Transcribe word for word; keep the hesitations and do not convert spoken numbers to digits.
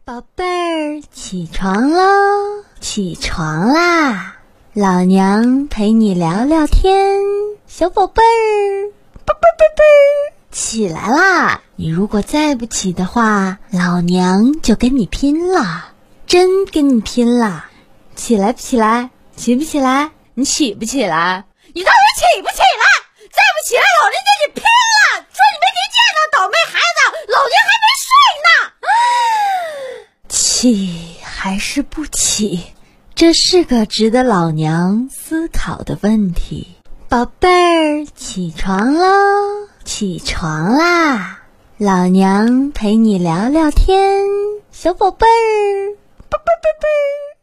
宝贝儿，起床喽，起床啦！老娘陪你聊聊天，小宝贝儿，啵啵啵啵，起来啦！你如果再不起的话，老娘就跟你拼了，真跟你拼了！起来不起来？起不起来？你起不起来？ 你到底起不起来？再不起来，老娘跟你拼了！说你没听见呢，倒霉孩子，老娘还没睡呢！ 起还是不起？这是个值得老娘思考的问题。宝贝儿，起床喽，起床啦！老娘陪你聊聊天，小宝贝儿，啵啵啵啵。